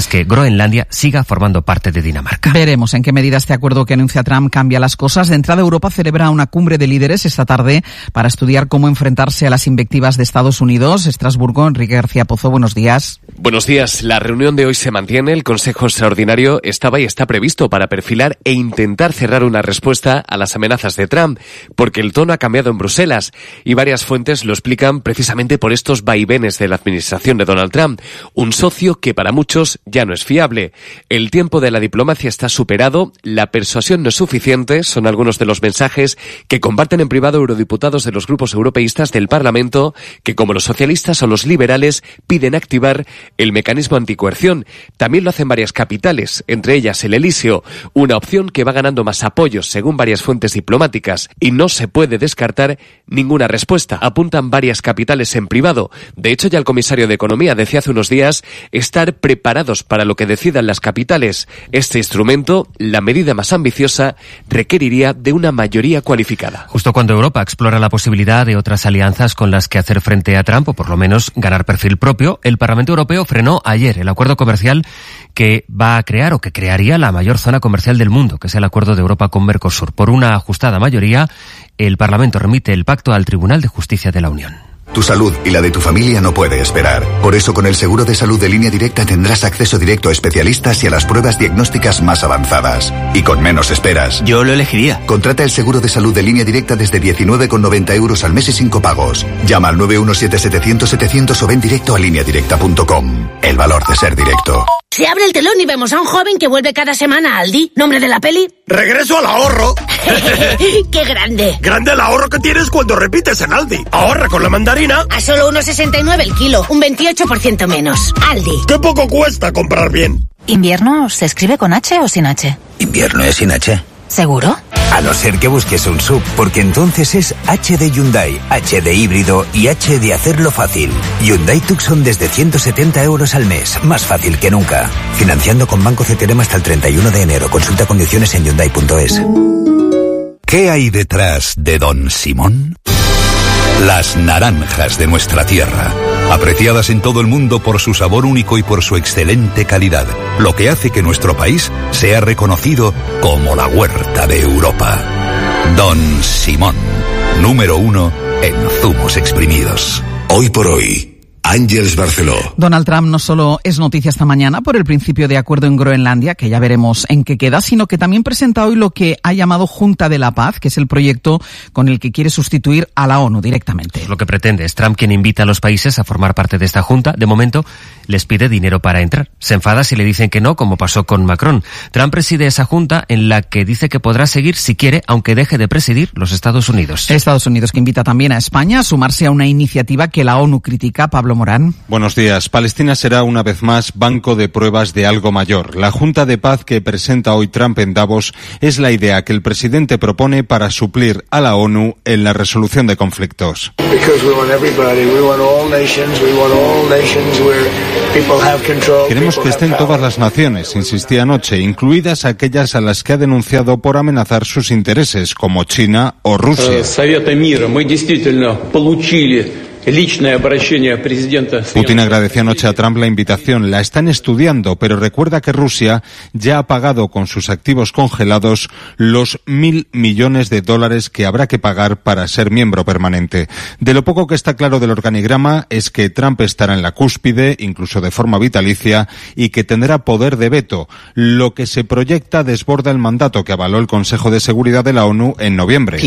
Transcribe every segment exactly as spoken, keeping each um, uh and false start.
mientras que Groenlandia siga formando parte de Dinamarca. Veremos en qué medida este acuerdo que anuncia Trump cambia las cosas. De entrada, Europa celebra una cumbre de líderes esta tarde para estudiar cómo enfrentarse a las invectivas de Estados Unidos. Estrasburgo, Enrique García Pozo, buenos días. Buenos días. La reunión de hoy se mantiene. El Consejo Extraordinario estaba y está previsto para perfilar e intentar cerrar una respuesta a las amenazas de Trump, porque el tono ha cambiado en Bruselas y varias fuentes lo explican precisamente por estos vaivenes de la administración de Donald Trump, un socio que para muchos ya no es fiable. El tiempo de la diplomacia está superado, la persuasión no es suficiente, son algunos de los mensajes que comparten en privado eurodiputados de los grupos europeístas del Parlamento, que como los socialistas o los liberales piden activar el mecanismo anticoerción. También lo hacen varias capitales, entre ellas el Elíseo, una opción que va ganando más apoyos según varias fuentes diplomáticas, y no se puede descartar ninguna respuesta, apuntan varias capitales en privado. De hecho, ya el comisario de Economía decía hace unos días estar preparados para lo que decidan las capitales. Este instrumento, la medida más ambiciosa, requeriría de una mayoría cualificada. Justo cuando Europa explora la posibilidad de otras alianzas con las que hacer frente a Trump, o por lo menos ganar perfil propio, el Parlamento Europeo frenó ayer el acuerdo comercial que va a crear o que crearía la mayor zona comercial del mundo, que es el acuerdo de Europa con Mercosur. Por una ajustada mayoría, el Parlamento remite el pacto al Tribunal de Justicia de la Unión. Tu salud y la de tu familia no puede esperar. Por eso, con el seguro de salud de Línea Directa tendrás acceso directo a especialistas y a las pruebas diagnósticas más avanzadas. Y con menos esperas. Yo lo elegiría. Contrata el seguro de salud de Línea Directa desde diecinueve con noventa euros al mes y cinco pagos. Llama al nueve uno siete setecientos setecientos o ven directo a línea directa punto com. El valor de ser directo. Se abre el telón y vemos a un joven que vuelve cada semana a Aldi. ¿Nombre de la peli? ¡Regreso al ahorro! ¡Qué grande! ¡Grande el ahorro que tienes cuando repites en Aldi! ¡Ahorra con la mandarina! A solo uno sesenta y nueve el kilo, un veintiocho por ciento menos. Aldi. ¡Qué poco cuesta comprar bien! ¿Invierno se escribe con H o sin H? Invierno es sin H. ¿Seguro? A no ser que busques un sub, porque entonces es H de Hyundai, H de híbrido y H de hacerlo fácil. Hyundai Tucson desde ciento setenta euros al mes, más fácil que nunca. Financiando con Banco C T R M hasta el treinta y uno de enero. Consulta condiciones en Hyundai punto es. ¿Qué hay detrás de Don Simón? Las naranjas de nuestra tierra, apreciadas en todo el mundo por su sabor único y por su excelente calidad, lo que hace que nuestro país sea reconocido como la huerta de Europa. Don Simón, número uno en zumos exprimidos. Hoy por hoy, Ángeles Barceló. Donald Trump no solo es noticia esta mañana por el principio de acuerdo en Groenlandia, que ya veremos en qué queda, sino que también presenta hoy lo que ha llamado Junta de la Paz, que es el proyecto con el que quiere sustituir a la ONU directamente. Lo que pretende es Trump quien invita a los países a formar parte de esta junta. De momento, les pide dinero para entrar. Se enfada si le dicen que no, como pasó con Macron. Trump preside esa junta en la que dice que podrá seguir si quiere, aunque deje de presidir los Estados Unidos. Estados Unidos que invita también a España a sumarse a una iniciativa que la ONU critica. Pablo Morán. Buenos días. Palestina será una vez más banco de pruebas de algo mayor. La Junta de Paz que presenta hoy Trump en Davos es la idea que el presidente propone para suplir a la ONU en la resolución de conflictos. Queremos que estén todas las naciones, insistía anoche, incluidas aquellas a las que ha denunciado por amenazar sus intereses, como China o Rusia. Putin agradeció anoche a Trump la invitación. La están estudiando, pero recuerda que Rusia ya ha pagado con sus activos congelados los mil millones de dólares que habrá que pagar para ser miembro permanente. De lo poco que está claro del organigrama es que Trump estará en la cúspide, incluso de forma vitalicia, y que tendrá poder de veto. Lo que se proyecta desborda el mandato que avaló el Consejo de Seguridad de la ONU en noviembre.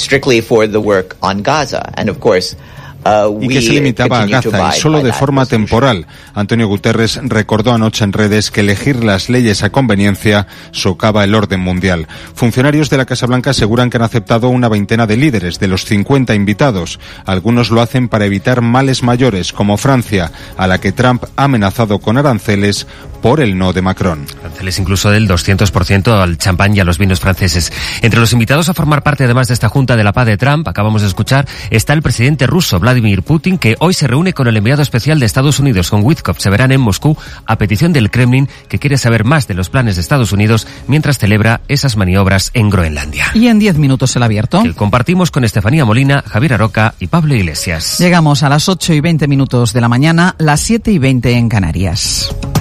Y que se limitaba a Gaza y solo de forma temporal. Antonio Guterres recordó anoche en redes que elegir las leyes a conveniencia socava el orden mundial. Funcionarios de la Casa Blanca aseguran que han aceptado una veintena de líderes de los cincuenta invitados. Algunos lo hacen para evitar males mayores, como Francia, a la que Trump ha amenazado con aranceles por el no de Macron. Aranceles incluso del doscientos por ciento al champán y a los vinos franceses. Entre los invitados a formar parte además de esta Junta de la Paz de Trump, acabamos de escuchar, está el presidente ruso Vladimir Putin, que hoy se reúne con el enviado especial de Estados Unidos, con Witkoff. Se verán en Moscú a petición del Kremlin, que quiere saber más de los planes de Estados Unidos mientras celebra esas maniobras en Groenlandia. Y en diez minutos el abierto. Que compartimos con Estefanía Molina, Javier Aroca y Pablo Iglesias. Llegamos a las ocho y veinte minutos de la mañana, las siete y veinte en Canarias.